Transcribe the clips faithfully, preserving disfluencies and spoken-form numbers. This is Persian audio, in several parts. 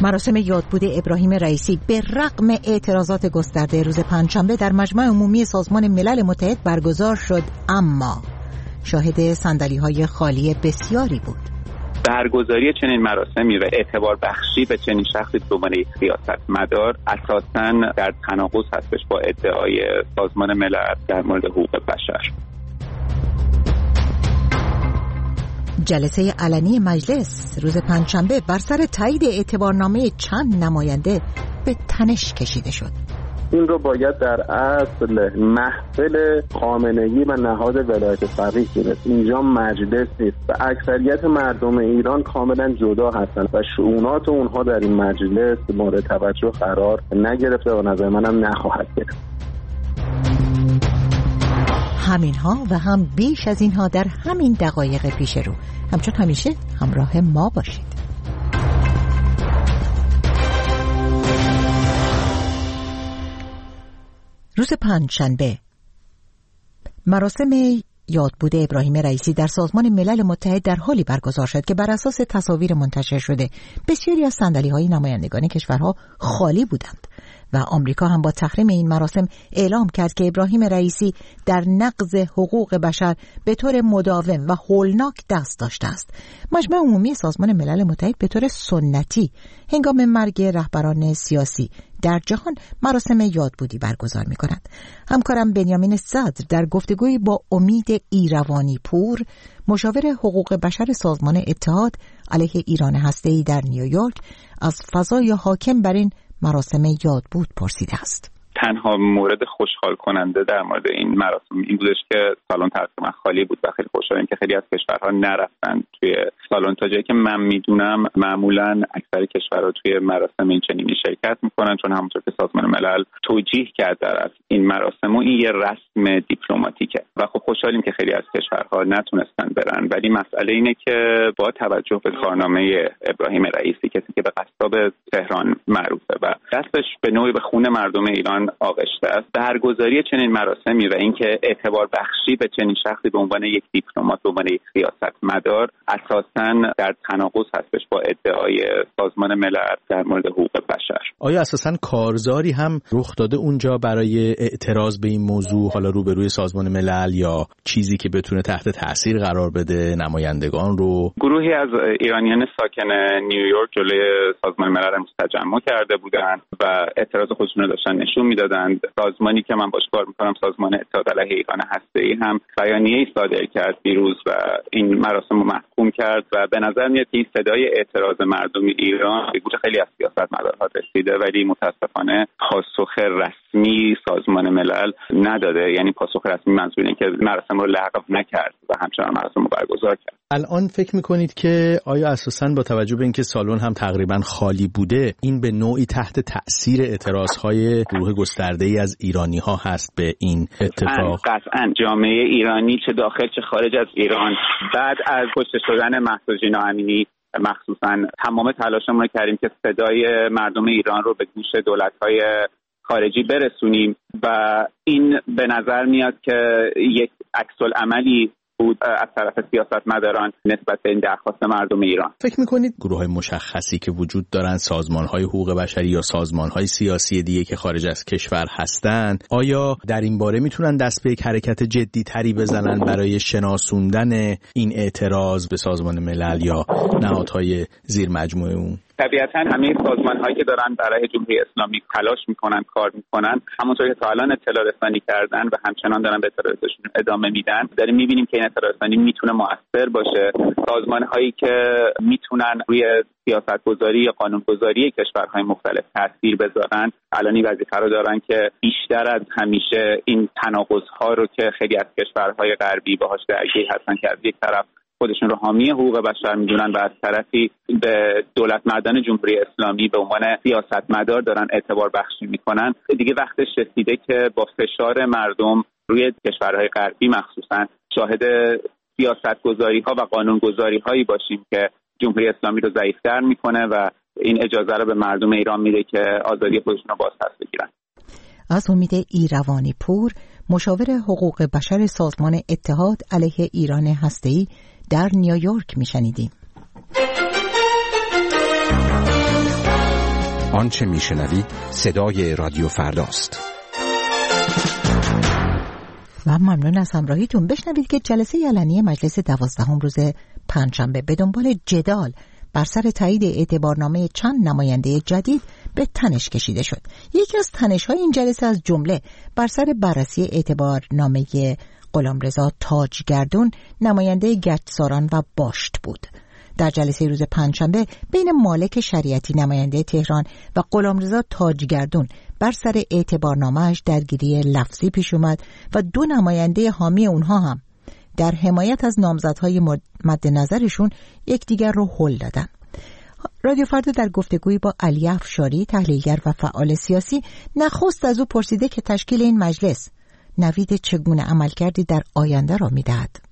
مراسم یادبود ابراهیم رئیسی به رغم اعتراضات گسترده روز پنجشنبه در مجمع عمومی سازمان ملل متحد برگزار شد، اما شاهد صندلی‌های خالی بسیاری بود. برگزاری چنین مراسمی و اعتبار بخشی به چنین شخصی به عنوان یک سیاستمدار اساساً در تناقض هستش با ادعای سازمان ملل در مورد حقوق بشر. جلسه علنی مجلس روز پنجشنبه بر سر تایید اعتبارنامه چند نماینده به تنش کشیده شد. این رو باید در اصل محفل خامنه‌ای و نهاد ولایت فقیه دونست. اینجا مجلس نیست و اکثریت مردم ایران کاملا جدا هستند و شؤونات اونها در این مجلس مورد توجه قرار نگرفته و نظر منم نخواهد گرفت. همینها و هم بیش از اینها در همین دقایق پیش رو. همچون همیشه همراه ما باشید. روز پنجشنبه مراسم یادبود ابراهیم رئیسی در سازمان ملل متحد در حالی برگزار شد که بر اساس تصاویر منتشر شده بسیاری از صندلی‌های نمایندگان کشورها خالی بودند و آمریکا هم با تحریم این مراسم اعلام کرد که ابراهیم رئیسی در نقض حقوق بشر به طور مداوم و هولناک دست داشته است. مجمع عمومی سازمان ملل متحد به طور سنتی هنگام مرگ رهبران سیاسی در جهان مراسم یادبودی برگزار می کند. همکارم بنیامین صدر در گفتگوی با امید ایروانی پور، مشاور حقوق بشر سازمان اتحاد علیه ایران هسته‌ای در نیویورک، از فضای حاکم بر این مراسم یادبود پرسیده است. تنها مورد خوشحال کننده در مورد این مراسم این بودش که سالن تقریبا خالی بود و خیلی خوشحالم که خیلی از کشورها نرفتن توی سالن. تا جایی که من میدونم معمولا اکثر کشورها توی مراسم این چنینی شرکت میکنن، چون همونطور که سازمان ملل توجیه کرد در این مراسم و این یه رسم دیپلماتیکه و خب خوشحالیم که خیلی از کشورها نتونستن برن. ولی مسئله اینه که با توجه به کارنامه ابراهیم رئیسی، کسی که به قصاب تهران معروفه و دستش به نوعی به خون مردم ایران آغشته است، برگزاری چنین مراسمی و اینکه اعتبار بخشی به چنین شخصی به عنوان یک دیپلمات، به عنوان یک سیاستمدار اساساً در تناقض هستش با ادعای سازمان ملل در مورد حقوق بشر. آیا اساساً کارزاری هم رخ داده اونجا برای اعتراض به این موضوع، حالا روبروی سازمان ملل، یا چیزی که بتونه تحت تاثیر قرار بده نمایندگان رو؟ گروهی از ایرانیان ساکن نیویورک جلوی سازمان ملل امروز تجمع کرده بودند و اعتراض خودشون رو داشتن نشون میدادند. سازمانی که من باش کار میکنم، سازمان اتحاد علیه ایران هسته‌ای، هم بیانیه‌ای صادر کرد دیروز و این مراسم رو محکوم کرد و به نظر میاد که این صدای اعتراض مردم ایران به گوش خیلی از سیاستمدارها رسیده، ولی متاسفانه پاسخ رسمی سازمان ملل نداده. یعنی پاسخ رسمی منظور اینه که مراسم رو لغو نکرد و همچنان مراسم رو برگزار کرد. الان فکر میکنید که آیا اساساً با توجه به اینکه سالن هم تقریبا خالی بوده، این به نوعی تحت تأثیر اعتراضهای گروه گسترده‌ای از ایرانی‌ها هست به این اتفاق؟ قطعاً جامعه ایرانی چه داخل چه خارج از ایران بعد از کشته شدن مهسا جینا امینی مخصوصاً تمام تلاشمون رو کردیم که صدای مردم ایران رو به گوش دولت‌های خارجی برسونیم و این به نظر میاد که یک عکس‌العملی بود از طرف سیاستمداران نسبت به این درخواست مردم ایران. فکر میکنید گروه‌های مشخصی که وجود دارن، سازمان‌های حقوق بشری یا سازمان‌های سیاسی دیگه که خارج از کشور هستن، آیا در این باره میتونن دست به یک حرکت جدی تری بزنن برای شناسوندن این اعتراض به سازمان ملل یا نهادهای زیر مجموعه اون؟ طبیعتاً همه سازمان‌هایی که دارن برای جمهوری اسلامی تلاش میکنن، کار میکنن، همونطور که تا الان اطلاع رسانی کردن و همچنان دارن به اطلاع رسانیشون ادامه میدن، داریم میبینیم که این اطلاع رسانی میتونه مؤثر باشه. سازمان‌هایی که میتونن روی سیاست‌گذاری یا قانون‌گذاری کشورهای مختلف تاثیر بذارن، الان این وظیفه رو دارن که بیشتر از همیشه این تناقض‌ها رو که خیلی از کشورهای غربی باهاش درگیر هستن که از یک طرف خودشون رو حامی حقوق بشر میدونن و از طرفی به دولت مردان جمهوری اسلامی به عنوان سیاستمدار دارن اعتبار بخشی میکنن، دیگه وقتش رسیده که با فشار مردم روی کشورهای غربی مخصوصا شاهد سیاستگذاری ها و قانونگذاری هایی باشیم که جمهوری اسلامی رو ضعیف‌تر میکنه و این اجازه رو به مردم ایران میده که آزادی خودشون رو باز پس بگیرن. از امید ایروانی پور، مشاور حقوق بشر سازمان اتحاد علیه ایران هسته‌ای در نیویورک میشنیدیم. آنچه میشنوید صدای رادیو فرداست. و ممنون از همراهیتون. بشنوید که جلسه علنی مجلس دوازدهم روز پنجشنبه به دنبال جدال بر سر تایید اعتبارنامه چند نماینده جدید به تنش کشیده شد. یکی از تنش‌های این جلسه از جمله بر سر بررسی اعتبارنامه غلامرضا تاجگردون نماینده گچساران و باشت بود. در جلسه روز پنجشنبه بین مالک شریعتی نماینده تهران و غلامرضا تاجگردون بر سر اعتبارنامه‌اش درگیری لفظی پیش اومد و دو نماینده حامی اونها هم در حمایت از نامزدهای مد نظرشون یکدیگر رو هل دادن. رادیو فردا در گفتگویی با علی افشاری تحلیلگر و فعال سیاسی نخست از او پرسیده که تشکیل این مجلس نوید چگونه عملکردی در آینده را میدهد.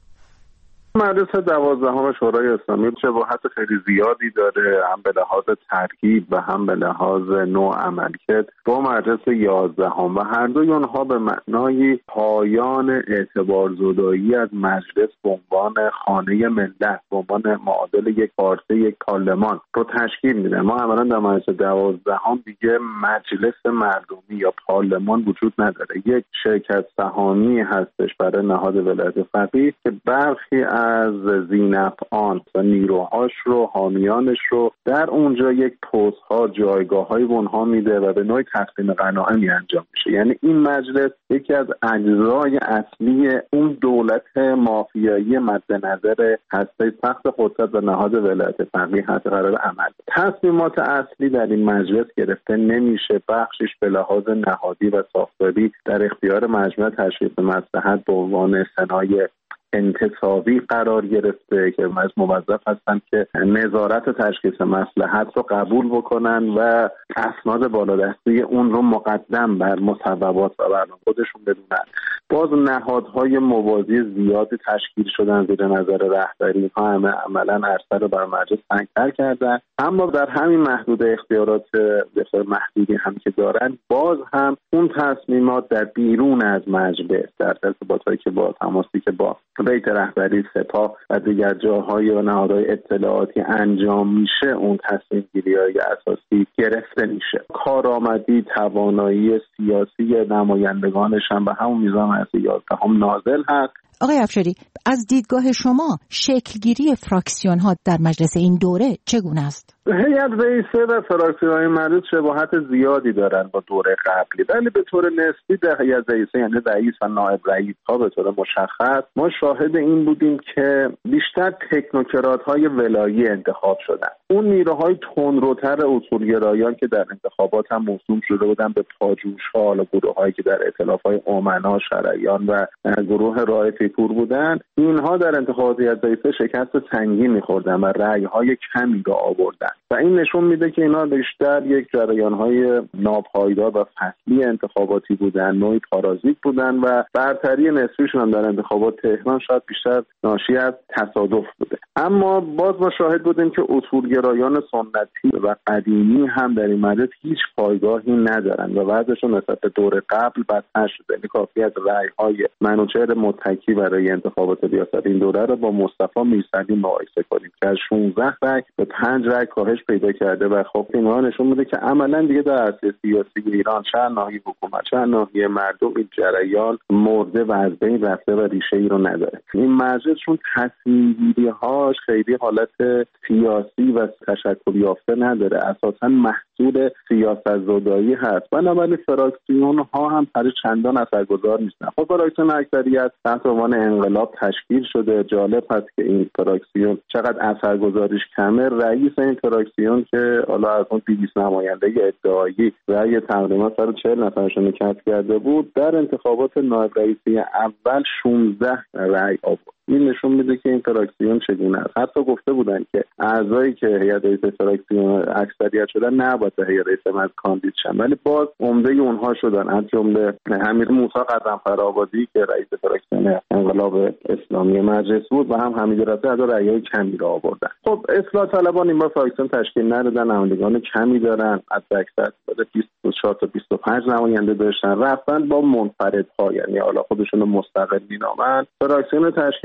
مجلس دوازدهم شورای اسلامی شباهت خیلی زیادی داره، هم به لحاظ ترکیب و هم به لحاظ نوع عملکرد با مجلس یازدهم و هر دوی اونها به معنای پایان اعتبارزدایی از مجلس به عنوان خانه ملت، به عنوان معادل یک پارچه یک پارلمان رو تشکیل میدن. ما عملا در مجلس دوازدهم دیگه مجلس مردمی یا پارلمان وجود نداره، یک شرکت سهامی هستش برای نهاد ولایت فقیه که برخی از ذینفعان و نیروهاش رو، حامیانش رو در اونجا یک پست ها، جایگاه های به اونها میده و به نوعی تقسیم غنایمی انجام میشه. یعنی این مجلس یکی از اجزای اصلی اون دولت مافیایی مد نظر هسته سخت قدرت و نهاد ولایت فقیه هست قرار عمل. تصمیمات اصلی در این مجلس گرفته نمیشه، بخشش به لحاظ نهادی و ساختاری در اختیار مجمع تشخیص مصلحت به عنوان سنای انتصابی قرار گرفته که از موظف هستن که نظارت تشخیص مصلحت رو قبول بکنن و اسناد بالادستی اون رو مقدم بر مصوبات و برنامه خودشون بدونن. باز نهادهای موازی زیادی تشکیل شدن زیر نظر رهبری ها، همه عملا عرصه رو بر مجلس تنگ‌تر کردن. اما در همین محدود اختیارات بسیار محدودی هم که دارن، باز هم اون تصمیمات در بیرون از مجلس در ارتباطاتی که با تماسی که با بیت رهبری سپاه و دیگر جاهای و نهادهای اطلاعاتی انجام میشه، اون تصمیم گیری‌های اساسی گرفته میشه. کارآمدی، توانایی سیاسی نمایندگانش هم به همون میزان از یازدهم نازل هست. آقای افشاری، از دیدگاه شما شکلگیری فراکسیون ها در مجلس این دوره چگونه است؟ هیئت رئیسه و فراکسیون‌های مجلس شباهت زیادی دارن با دوره قبلی، ولی به طور نسبی در هیئت رئیسه یعنی رئیس و نایب رئیس ها به طور مشخص ما شاهد این بودیم که بیشتر تکنوکرات‌های ولایی انتخاب شدن. اون نیروهای تندروتر اصولگرایان که در انتخابات هم موسوم شده بودن به پاجوش‌ها و گروه‌هایی که در ائتلاف‌های امنا، شرعیان و گروه رائفی پور بودن، اینها در انتخابات هیئت رئیسه شکست سنگین می‌خوردن و رأی‌های کمی را آوردن و این نشون میده که اینا بیشتر یک جریان‌های ناپایدار و فصلی انتخاباتی بودن، نوعی پارازیت بودن و برتری نسبیشون هم در انتخابات تهران شاید بیشتر ناشی از تصادف بوده. اما باز ما شاهد بودیم که اصولگرایان سنتی و قدیمی هم در این مجلس هیچ پایگاهی ندارن و وضعشون نسبت به دور قبل بدتر شده. یعنی کافی از رأی‌های منوچهر متکی برای انتخابات ریاست این دوره رو با مصطفی میرسلی مقایسه کنیم که از شانزده رأی به پنج رأی کاهش پیدا کرده و خب اینها نشون میده که عملاً دیگه در عرصه سیاسی ایران چند ناحیه حکومت، چند ناحیه مردم این جریان مرده و از بین رفته و ریشه ای رو نداره. این مجلس چون تصمیم‌گیری‌هاش خیلی حالت سیاسی و تشکل یافته نداره، اساساً محصول سیاست‌زدایی هست، بنابراین فراکسیون ها هم برای چندان اثرگذار نیستن. خب فراکسیون اکثریت تحت عنوان انقلاب تشکیل شده. جالب هست که این فراکسیون چقدر اثرگذاریش کمه. رئیس این فراکسیون که حالا از اون دویست نماینده ادعایی رأی تقریبا صد و چهل نفرشون کسب کرده بود، در انتخابات نایب رئیسی اول شانزده رأی آورد. این نشون میده که این فراکسیون چگونه است. حتی گفته بودن که اعضایی که هیئت رئیسه فراکسیون اکثریت شدن نباید به هیئت رئیسه مجلس کاندید شن، ولی باز عمده اونها شدن، از جمله حمید موسی قزنفرآبادی که رئیس فراکسیون انقلاب اسلامی مجلس بود و هم حمید رضایی از رأی‌های کمی را آوردن. خب اصلاح طلبان این بار فراکسیون تشکیل ندادن، نمایندگان کمی دارن، از اکثر بیست و چهار تا بیست و پنج نماینده داشتن، رفتن با منفردها، یعنی حالا خودشون رو مستقل می‌نامن، فراکسیون تشکیل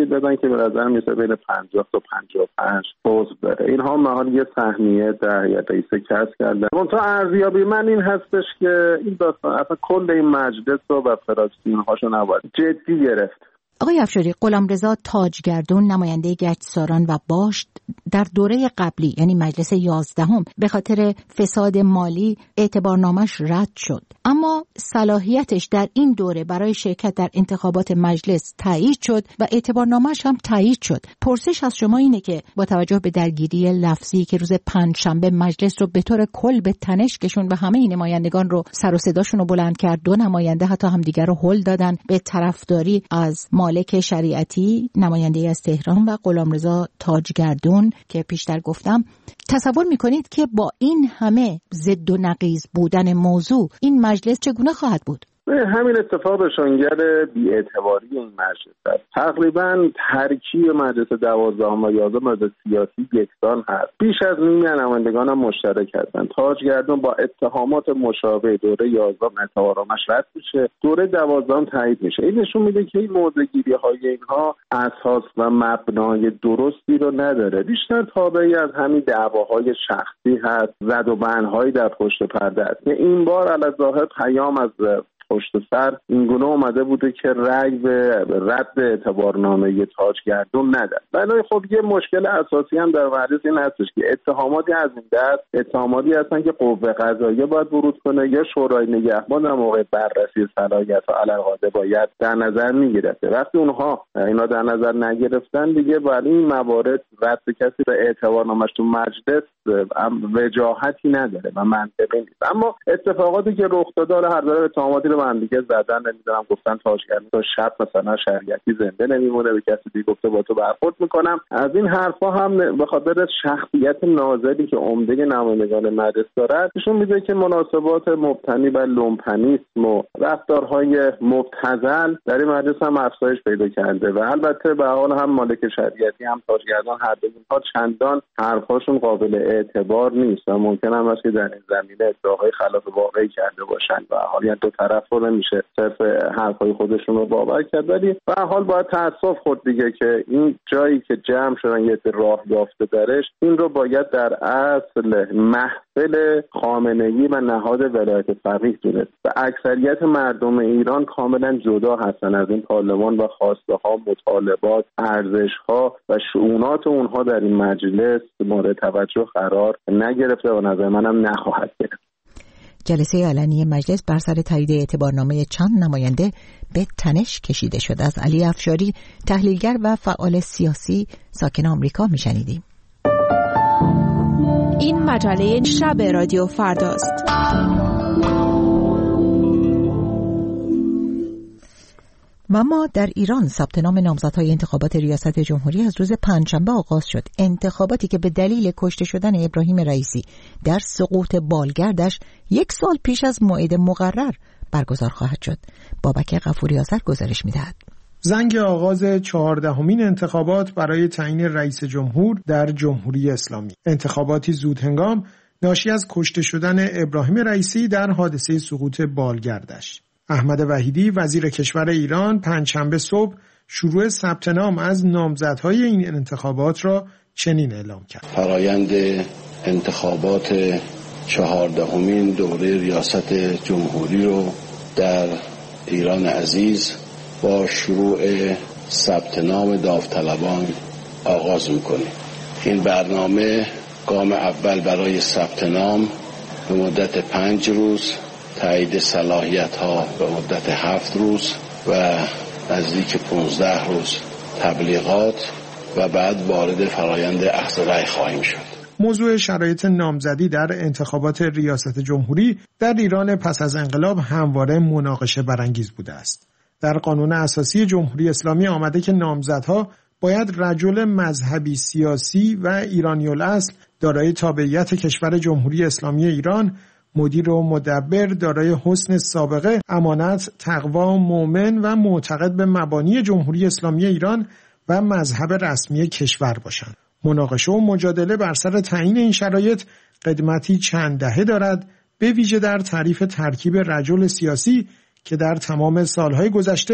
دادن که به نظر میسه بین پنجاه تا پنجاه و پنج عضو داره. اینها محال یه سهمیه در هیئت رئیسه کسب کردن. منتها ارزیابی من این هستش که این داستان اصلا کل این مجلس رو و فراکسیون هاشو نباید جدی گرفت. آقای افشاری، غلامرضا تاجگردون نماینده گچساران و باشت در دوره قبلی یعنی مجلس یازدهم به خاطر فساد مالی اعتبارنامش رد شد، اما صلاحیتش در این دوره برای شرکت در انتخابات مجلس تایید شد و اعتبارنامش هم تایید شد. پرسش از شما اینه که با توجه به درگیری لفظی که روز پنجشنبه مجلس رو به طور کل به تنش کشوند و همه این نمایندگان رو سر و صداشون رو بلند کرد، دو نماینده حتی همدیگر رو هل دادن به طرفداری از مالک شریعتی نماینده از تهران و غلامرضا تاجگردون که پیشتر گفتم، تصور میکنید که با این همه ضد و نقیض بودن موضوع این مجلس چگونه خواهد بود؟ همین اتفاق نشانگر بی‌اعتباری این مجلس است. تقریبا ترکیب مجلس دوازدهم و یازدهم مجلس سیاسی یکسان هست. بیش از نیمی نمایندگان هم مشترک هستند. تاجگردون با اتهامات مشابه دوره یازدهم اعتبارنامه‌اش رد میشه، دوره دوازدهم تایید میشه. این نشون میده که این موضع‌گیری‌های اینها اساس و مبنای درستی رو نداره. بیشتر تابعی از همین دعواهای شخصی هست، زد و بندهایی در پشت پرده است. این بار علی‌ظاهر پیام از پشت سر این گونه اومده بوده که رأی به رد اعتبارنامه تاجگردون نده. ولی خب یه مشکل اساسی هم در مجلس این هستش که اتهاماتی از این دست اتهاماتی هستن که قوه قضاییه باید ورود کنه یا شورای نگهبان در موقع بررسی صلاحیت و علالقاعده باید در نظر میگرفته. وقتی اونها اینا در نظر نگرفتن دیگه ولی این موارد رد کسی به اعتبارنامه‌اش تو مجلس وجاهتی نداره و منطقی نیست. اما اتفاقاتی که رخ داده هر داره اتهاماتی رو من دیگه زدن نمیدونم گفتن تاجگردون تا شب مثلا شریعتی زنده نمیمونه، به کسی دیگه گفته با تو برخورد میکنم. از این حرفا هم به خاطر شخصیت ناظری که عمده نمایندگان مجلس دارد نشون میده که مناسبات مبتنی بر لومپنیسم و رفتارهای مبتذل در این مجلس هم افزایش پیدا کرده و البته به حال هم مالک شریعتی هم تاجگردون هر دو اینها چندان حرفاشون قابل اعتبار نیست و ممکن هم است که در این زمینه ادعاهای خلاف واقعی کرده باشند و حالا دو طرف رو نمیشه صرف حرفای خودشون رو باور کرد. ولی به هر حال باید تأسف خورد دیگه که این جایی که جمع شدن یه راه یافته درش، این رو باید در اصل محفل خامنه‌ای و نهاد ولایت فقیه دونست و اکثریت مردم ایران کاملا جدا هستن از این پارلمان و خواسته ها، مطالبات، ارزش ها و شؤونات اونها در این مجلس مورد توجه قرار نگرفته و نظر منم نخواهد گرفت. جلسه علنی مجلس بر سر تایید اعتبارنامه چند نماینده به تنش کشیده شد. از علی افشاری، تحلیلگر و فعال سیاسی ساکن آمریکا میشنیدیم. این مجله شب رادیو فرداست. و اما در ایران ثبت نام نامزدهای انتخابات ریاست جمهوری از روز پنجشنبه آغاز شد. انتخاباتی که به دلیل کشته شدن ابراهیم رئیسی در سقوط بالگردش یک سال پیش از موعد مقرر برگزار خواهد شد. بابک غفوری آذر گزارش می‌دهد. زنگ آغاز چهاردهمین انتخابات برای تعیین رئیس جمهور در جمهوری اسلامی. انتخاباتی زودهنگام ناشی از کشته شدن ابراهیم رئیسی در حادثه سقوط بالگردش. احمد وحیدی وزیر کشور ایران پنجشنبه صبح شروع ثبت نام از نامزدهای این انتخابات را چنین اعلام کرد. فرآیند انتخابات چهاردهمین دوره ریاست جمهوری رو در ایران عزیز با شروع ثبت نام داوطلبان آغاز می‌کنیم. این برنامه گام اول برای ثبت نام به مدت پنج روز، تایید صلاحیت ها به مدت هفت روز و نزدیک پانزده روز تبلیغات و بعد وارد فرایند اخذ رأی خواهیم شد. موضوع شرایط نامزدی در انتخابات ریاست جمهوری در ایران پس از انقلاب همواره مناقشه برانگیز بوده است. در قانون اساسی جمهوری اسلامی آمده که نامزدها باید رجل مذهبی سیاسی و ایرانی الاصل دارای تابعیت کشور جمهوری اسلامی ایران، مدیر و مدبر، دارای حسن سابقه، امانت، تقوا، مؤمن و معتقد به مبانی جمهوری اسلامی ایران و مذهب رسمی کشور باشند. مناقشه و مجادله بر سر تعیین این شرایط قدمتی چند دهه دارد، به ویژه در تعریف ترکیب رجل سیاسی که در تمام سالهای گذشته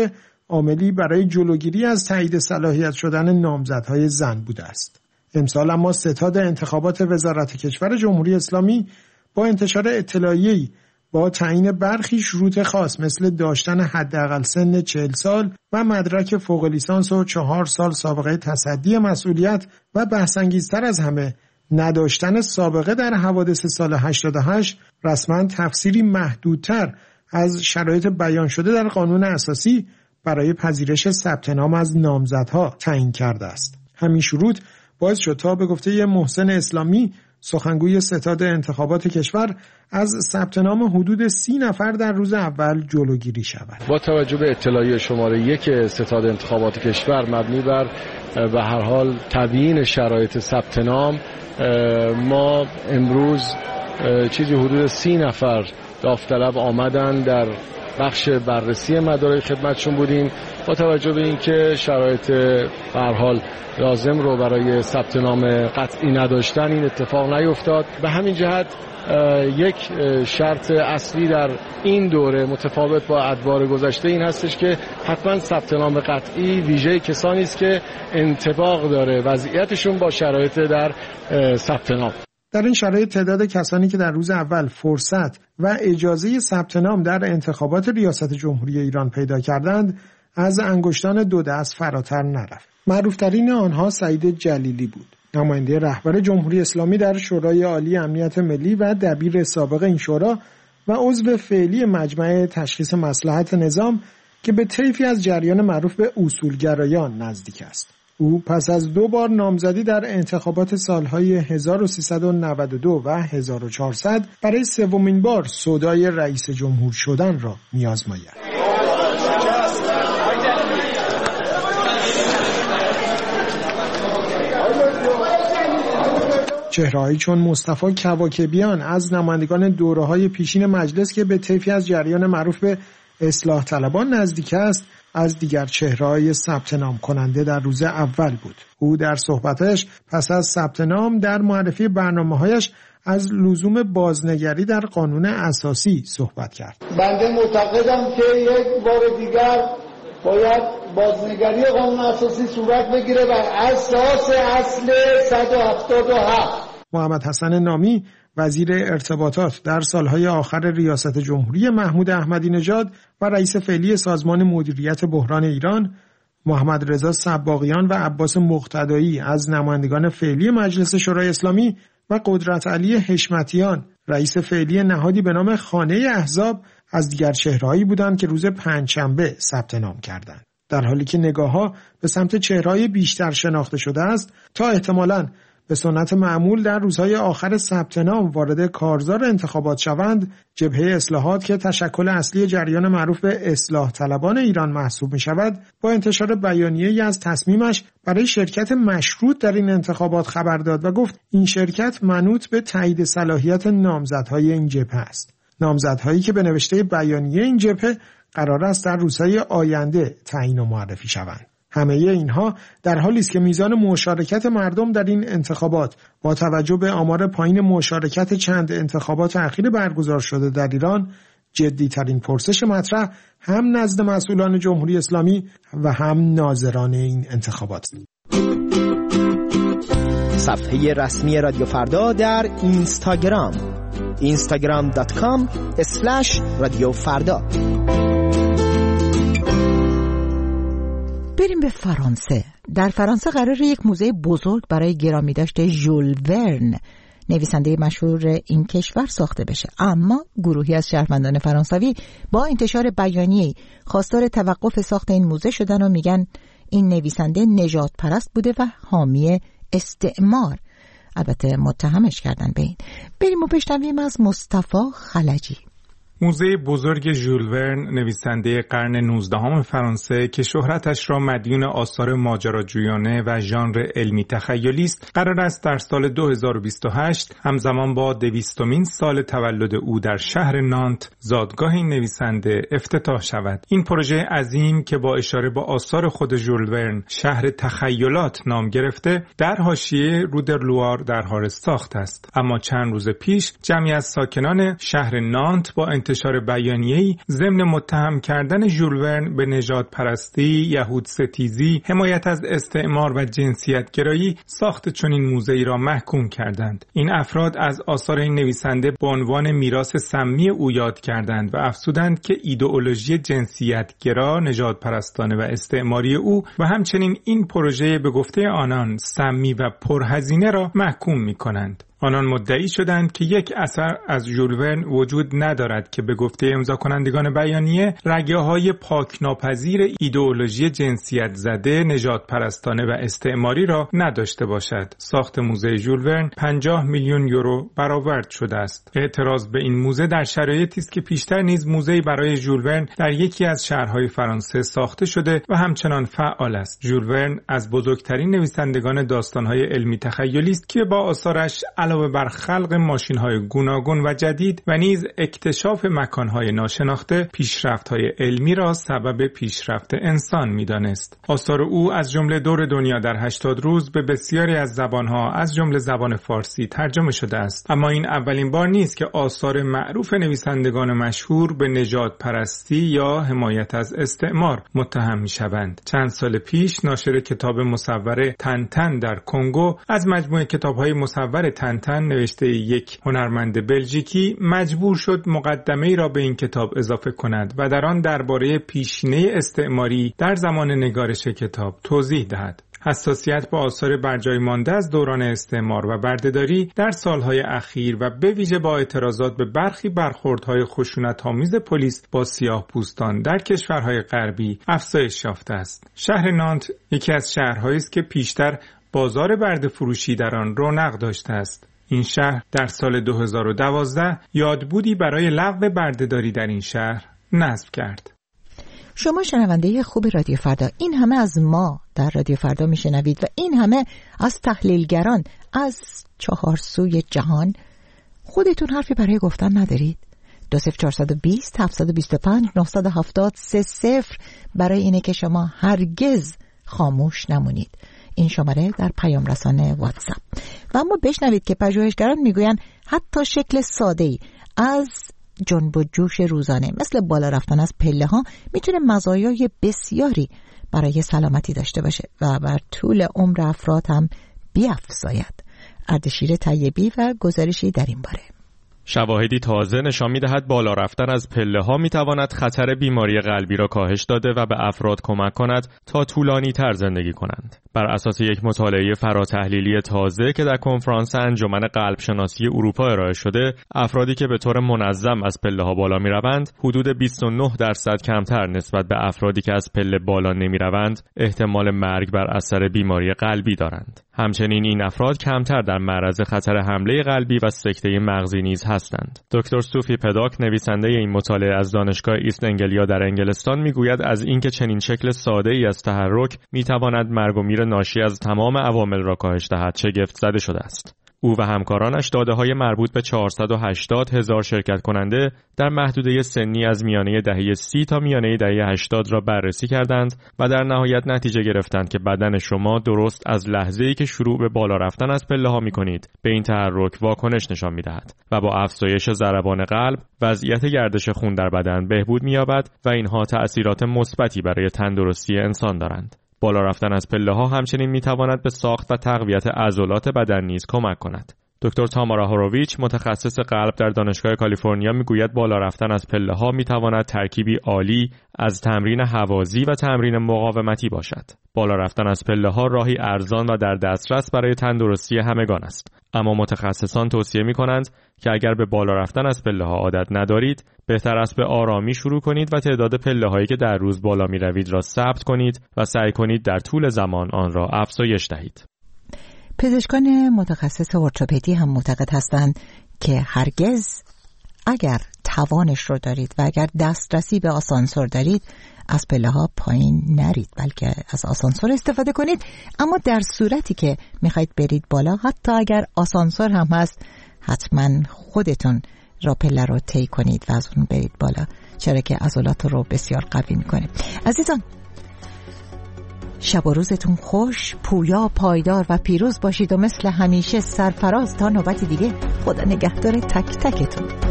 عاملی برای جلوگیری از تایید صلاحیت شدن نامزدهای زن بوده است. امسال اما ستاد انتخابات وزارت کشور جمهوری اسلامی با انتشار اطلاعیه‌ای با تعیین برخی شروط خاص مثل داشتن حداقل سن چهل سال و مدرک فوق لیسانس و چهار سال سابقه تصدی مسئولیت و بحث‌انگیزتر از همه نداشتن سابقه در حوادث سال هشتاد و هشت رسما تفسیری محدودتر از شرایط بیان شده در قانون اساسی برای پذیرش ثبت نام از نامزدها تعیین کرده است. همین شروط باعث شد تا به گفته محسن اسلامی سخنگوی ستاد انتخابات کشور از ثبت نام حدود سی نفر در روز اول جلوگیری شود. با توجه به اطلاعیه شماره یک ستاد انتخابات کشور مبنی بر به هر حال تبیین شرایط ثبت نام، ما امروز چیزی حدود سی نفر داوطلب آمدن در بخش بررسی مدارک خدمتشون بودیم. با توجه به اینکه شرایط به هر حال لازم رو برای ثبت نام قطعی نداشتن این اتفاق نیفتاد. به همین جهت یک شرط اصلی در این دوره متفاوت با ادوار گذشته این هستش که حتما ثبت نام قطعی ویژه کسانی است که انطباق داره وضعیتشون با شرایط در ثبت نام. در این شرایط تعداد کسانی که در روز اول فرصت و اجازه ثبت نام در انتخابات ریاست جمهوری ایران پیدا کردند از انگشتان دو دست فراتر نرفت. معروفترین آنها سعید جلیلی بود، نماینده رهبر جمهوری اسلامی در شورای عالی امنیت ملی و دبیر سابق این شورا و عضو فعلی مجمع تشخیص مصلحت نظام که به طیفی از جریان معروف به اصولگرایان نزدیک است. او پس از دو بار نامزدی در انتخابات سالهای هزار و سیصد و نود و دو و هزار و چهارصد برای سومین بار سودای رئیس جمهور شدن را می‌آزماید. چهره‌هایی چون مصطفی کواکبیان از نمایندگان دوره‌های پیشین مجلس که به طیفی از جریان معروف به اصلاح طلبان نزدیک است، از دیگر چهره‌های ثبت نام کننده در روز اول بود. او در صحبتش پس از ثبت نام در معرفی برنامه‌هایش از لزوم بازنگری در قانون اساسی صحبت کرد. بنده معتقدم که یک بار دیگر باید بازنگری قانون اساسی صورت بگیره بر اساس اصل صد و هفتاد و هفت. محمد حسن نامی وزیر ارتباطات در سالهای آخر ریاست جمهوری محمود احمدی نژاد و رئیس فعلی سازمان مدیریت بحران ایران، محمد رضا سباقیان و عباس مقتدایی از نمایندگان فعلی مجلس شورای اسلامی و قدرت علی حشمتیان رئیس فعلی نهادی به نام خانه احزاب از دیگر چهرهایی بودند که روز پنجشنبه ثبت نام کردند. در حالی که نگاه‌ها به سمت چهره‌های بیشتر شناخته شده است تا احتمالاً به سنت معمول در روزهای آخر ثبت نام وارد کارزار انتخابات شوند، جبهه اصلاحات که تشکل اصلی جریان معروف به اصلاح طلبان ایران محسوب می شود، با انتشار بیانیه‌ای از تصمیمش برای شرکت مشروط در این انتخابات خبر داد و گفت این شرکت منوط به تایید صلاحیت نامزدهای این جبهه است. نامزدهایی که به نوشته بیانیه این جبهه قرار است در روزهای آینده تعیین و معرفی شوند. همه اینها در حالی است که میزان مشارکت مردم در این انتخابات با توجه به آمار پایین مشارکت چند انتخابات اخیر برگزار شده در ایران جدی‌ترین پرسش مطرح هم نزد مسئولان جمهوری اسلامی و هم ناظران این انتخابات. صفحه رسمی رادیو فردا در اینستاگرام اینستاگرام دات کام اسلش رادیو فردا. بریم به فرانسه. در فرانسه قرار یک موزه بزرگ برای گرامی داشته ژول ورن، نویسنده مشهور این کشور، ساخته بشه. اما گروهی از شهروندان فرانسوی با انتشار بیانیه‌ای خواستار توقف ساخت این موزه شدن و میگن این نویسنده نژاد پرست بوده و حامی استعمار. البته متهمش کردن به این. بریم و بشنویم از مصطفی خلجی. موزه بزرگ ژول ورن، نویسنده قرن نوزدهم فرانسه که شهرتش را مدیون آثار ماجراجویانه و ژانر علمی تخیلی است، قرار است در سال دو هزار و بیست و هشت همزمان با دویستمین سال تولد او در شهر نانت، زادگاه این نویسنده، افتتاح شود. این پروژه عظیم که با اشاره به آثار خود ژول ورن شهر تخیلات نام گرفته، در حاشیه رود لوار در حارس ساخت است. اما چند روز پیش جمعی از ساکنان شهر نانت با انتشار بیانیه‌ای ضمن متهم کردن ژول ورن به نژاد پرستی، یهود ستیزی، حمایت از استعمار و جنسیت‌گرایی ساخت چنین موزه‌ای را محکوم کردند. این افراد از آثار این نویسنده به عنوان میراث سمی او یاد کردند و افزودند که ایدئولوژی جنسیت‌گرا، نژادپرستانه و استعماری او و همچنین این پروژه به گفته آنان سمی و پرهزینه را محکوم می‌کنند. آنان مدعی شدند که یک اثر از ژول ورن وجود ندارد که به گفته امضا کنندگان بیانیه رگه‌های پاک‌ناپذیر ایدئولوژی جنسیت زده، نژاد پرستانه و استعماری را نداشته باشد. ساخت موزه ژول ورن پنجاه میلیون یورو برآورد شده است. اعتراض به این موزه در شرایطی است که پیشتر نیز موزه‌ای برای ژول ورن در یکی از شهرهای فرانسه ساخته شده و همچنان فعال است. ژول ورن از بزرگترین نویسندگان داستان‌های علمی تخیلی است که با آثارش علاوه بر خلق ماشین‌های گوناگون و جدید و نیز اکتشاف مکان‌های ناشناخته، پیشرفت‌های علمی را سبب پیشرفت انسان می‌دانست. آثار او از جمله دور دنیا در هشتاد روز به بسیاری از زبان‌ها از جمله زبان فارسی ترجمه شده است. اما این اولین بار نیست که آثار معروف نویسندگان مشهور به نژاد پرستی یا حمایت از استعمار متهم می‌شوند. چند سال پیش ناشر کتاب مصور تنتن در کنگو از مجموعه کتاب‌های مصور تنتن نوشته یک هنرمند بلژیکی مجبور شد مقدمه‌ای را به این کتاب اضافه کند و در آن درباره پیشینه استعماری در زمان نگارش کتاب توضیح دهد. حساسیت به آثار برجای مانده از دوران استعمار و بردهداری در سالهای اخیر و به ویژه با اعتراضات به برخی برخوردهای خشونت‌آمیز پلیس با سیاه‌پوستان در کشورهای غربی افزایش یافته است. شهر نانت یکی از شهرهایی است که پیشتر بازار برده فروشی در آن رونق داشته است. این شهر در سال دو هزار و دوازده یادبودی برای لغو بردهداری در این شهر نصب کرد. شما شنونده خوب رادیو فردا، این همه از ما در رادیو فردا میشنوید و این همه از تحلیلگران از چهار سوی جهان. خودتون حرفی برای گفتن ندارید؟ دو صفر چهارصد و بیست هفتصد و بیست و پنج نهصد و هفتاد سه صفر برای اینه که شما هرگز خاموش نمونید. این شماره در پیام رسانه واتساپ. و اما بشنوید که پژوهشگران میگویند حتی شکل ساده‌ای از جنب و جوش روزانه مثل بالا رفتن از پله ها میتونه مزایای بسیاری برای سلامتی داشته باشه و بر طول عمر افراد هم بیفزاید. اردشیر طیبی و گزارشی در این باره. شواهدی تازه نشان می‌دهد بالا رفتن از پله‌ها می‌تواند خطر بیماری قلبی را کاهش داده و به افراد کمک کند تا طولانی‌تر زندگی کنند. بر اساس یک مطالعه فراتحلیلی تازه که در کنفرانس انجمن قلب شناسی اروپا ارائه شده، افرادی که به طور منظم از پله‌ها بالا می‌روند، حدود بیست و نه درصد کمتر نسبت به افرادی که از پله بالا نمی‌روند، احتمال مرگ بر اثر بیماری قلبی دارند. همچنین این افراد کمتر در معرض خطر حمله قلبی و سکته مغزی نیز هستند. دکتر سوفی پداک، نویسنده این مطالعه از دانشگاه ایست انگلیا در انگلستان، میگوید از اینکه چنین شکل ساده‌ای از تحرک میتواند مرگ و میر ناشی از تمام عوامل را کاهش دهد شگفت زده شده است. او و همکارانش داده‌های مربوط به چهارصد و هشتاد هزار شرکت کننده در محدوده سنی از میانه دهه سی تا میانه دهه هشتاد را بررسی کردند و در نهایت نتیجه گرفتند که بدن شما درست از لحظه‌ای که شروع به بالا رفتن از پله‌ها می‌کنید به این تحرک واکنش نشان می‌دهد و با افزایش ضربان قلب وضعیت گردش خون در بدن بهبود می‌یابد و اینها تأثیرات مثبتی برای تندرستی انسان دارند. بالا رفتن از پله‌ها همچنین می‌تواند به ساخت و تقویت عضلات بدن نیز کمک کند. دکتر تامارا هوروویچ، متخصص قلب در دانشگاه کالیفرنیا، میگوید بالا رفتن از پله‌ها می‌تواند ترکیبی عالی از تمرین هوازی و تمرین مقاومتی باشد. بالا رفتن از پله‌ها راهی ارزان و در دسترس برای تندرستی همگان است. اما متخصصان توصیه می‌کنند که اگر به بالا رفتن از پله‌ها عادت ندارید، بهتر است به آرامی شروع کنید و تعداد پله‌هایی که در روز بالا می‌روید را ثبت کنید و سعی کنید در طول زمان آن را افزایش دهید. پزشکان متخصص ارتوپدی هم معتقد هستند که هرگز اگر توانش رو دارید و اگر دسترسی به آسانسور دارید از پله‌ها پایین نرید، بلکه از آسانسور استفاده کنید. اما در صورتی که میخواید برید بالا، حتی اگر آسانسور هم هست، حتما خودتون را پله رو طی کنید و از اون برید بالا، چرا که عضلات رو بسیار قوی میکنه. عزیزان، شب و روزتون خوش، پویا، پایدار و پیروز باشید و مثل همیشه سرفراز تا نوبت دیگه. خدا نگهدار تک تکتون.